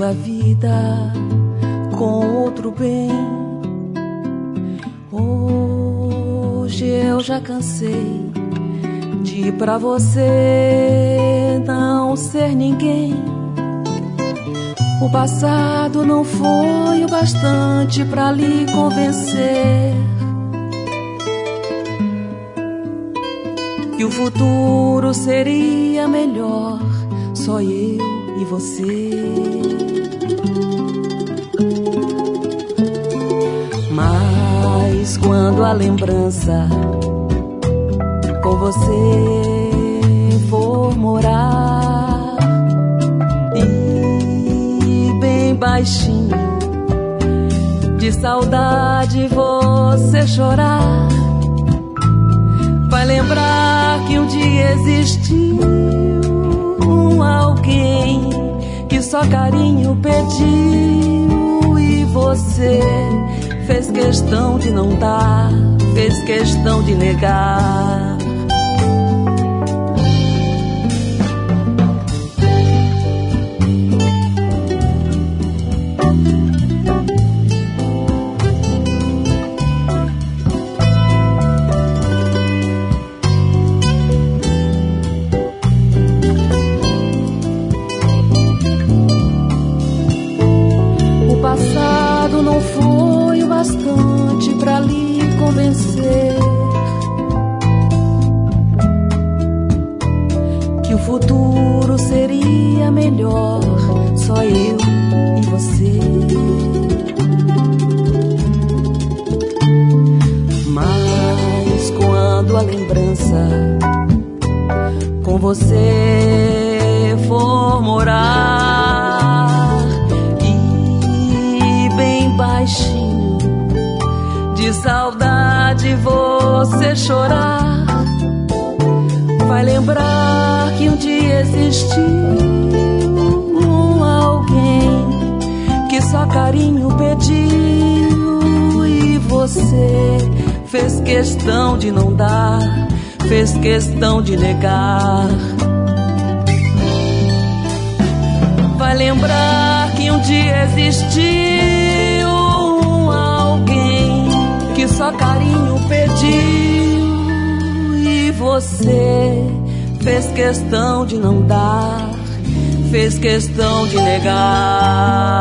sua vida com outro bem. Hoje eu já cansei de pra você não ser ninguém. O passado não foi o bastante pra lhe convencer que o futuro seria melhor, só eu e você. Mas quando a lembrança com você for morar e bem baixinho de saudade você chorar, vai lembrar que um dia existiu alguém que só carinho pediu e você fez questão de não dar, fez questão de negar. O passado não foi o bastante pra lhe convencer que o futuro seria melhor, só eu e você. Mas quando a lembrança com você for morar e bem baixinho de saudade você chorar, vai lembrar que um dia existiu alguém que só carinho pediu e você fez questão de não dar, fez questão de negar. Vai lembrar que um dia existiu alguém que só carinho pediu e você fez questão de não dar, fez questão de negar.